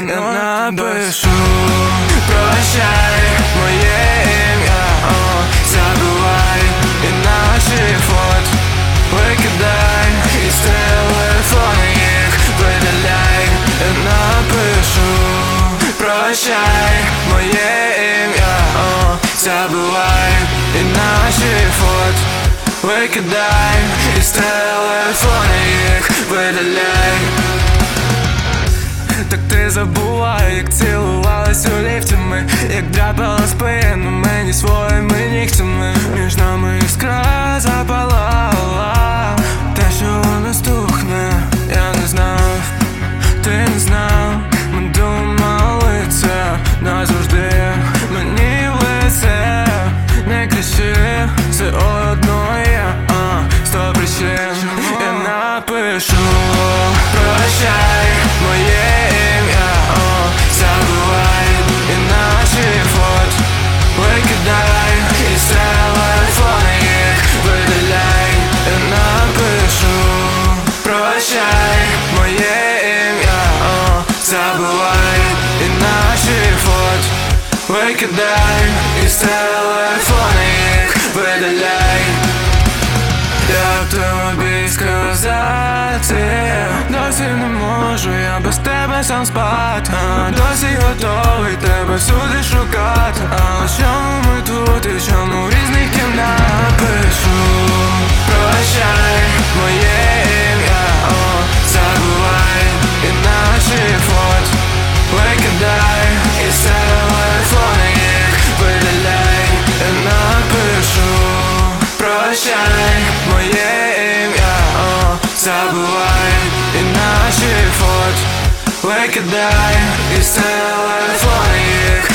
я напишу прощай, моє ім'я, забувай і наші фото викидай, із телефону їх видаляй. Я напишу прощай, моє ім'я, забувай і наші фото викидай, із телефону їх видаляй. Так ти забувай, як цілувалась у ліфті ми, як драпала спину мені своїми нігтями. Між нами іскра запалала, те, що вона стухне, я не знав, ти не знав. Ми думали це назавжди, мені в лице не кричи, все одно я 100 причин. Я напишу прощай, моє ім'я, забувай і наші фото викидай, із телефону їх видаляй. Я напишу прощай, моє ім'я, забувай і наші фото викидай, із телефону їх видаляй. Як тобі сказати, досі не можу я без тебе сам спати, досі готовий тебе всюди шукати. Але чому ми тут і чому в різних кімнатах? Пишу прощай, моє ім'я, забувай і наші фото викидай, із телефону їх видаляй. Я напишу прощай, моє ім'я, забувай і наші фото викидай, із телефону їх